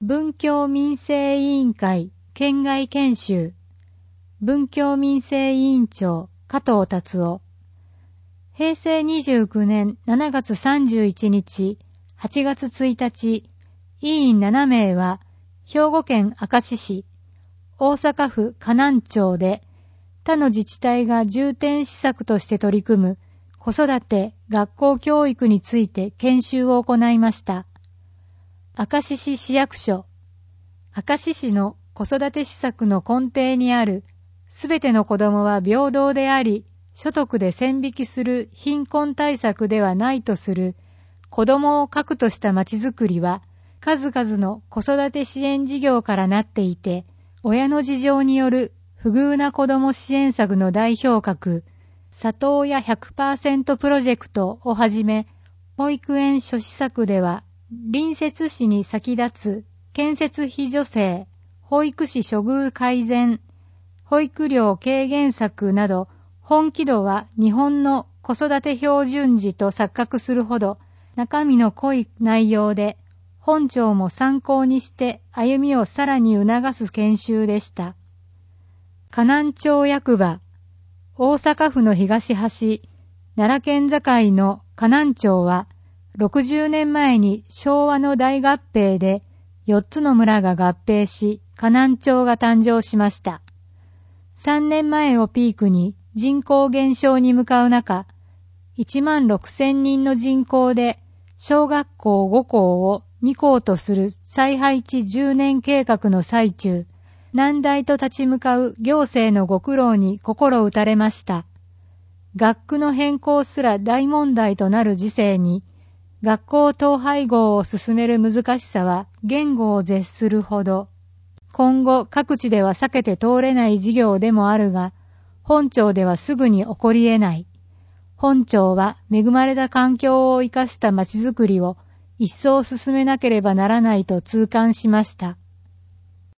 文教民政委員会県外研修、文教民政委員長加藤達夫。平成29年7月31日、8月1日、委員7名は、兵庫県明石市、大阪府河南町で、他の自治体が重点施策として取り組む子育て・学校教育について研修を行いました。明石市市役所、明石市の子育て施策の根底にある、すべての子どもは平等であり、所得で線引きする貧困対策ではないとする子どもを核としたまちづくりは数々の子育て支援事業からなっていて、親の事情による不遇な子ども支援策の代表格、里親 100% プロジェクトをはじめ、保育園諸施策では隣接市に先立つ建設費助成、保育士処遇改善、保育料軽減策など、本気度は日本の子育て標準時と錯覚するほど中身の濃い内容で、本庁も参考にして歩みをさらに促す研修でした。河南町役場、大阪府の東端、奈良県境の河南町は、60年前に昭和の大合併で4つの村が合併し、河南町が誕生しました。3年前をピークに人口減少に向かう中、16,000人の人口で小学校5校を2校とする再配置10年計画の最中、難題と立ち向かう行政のご苦労に心打たれました。学区の変更すら大問題となる時世に、学校統廃合を進める難しさは言語を絶するほど、今後各地では避けて通れない事業でもあるが、本庁ではすぐに起こり得ない。本庁は恵まれた環境を生かしたまちづくりを一層進めなければならないと痛感しました。